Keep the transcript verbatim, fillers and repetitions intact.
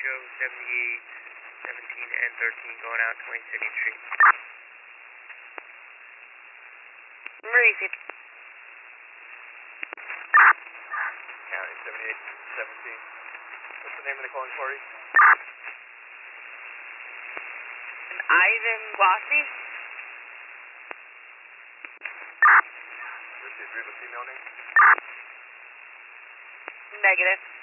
show seventy-eight, seventeen, and thirteen going out twenty-second Street. Maurice. County seventy-eight, seventeen. What's the name of the calling party? Ivan Bossy. Richard, do you have a female name? Negative.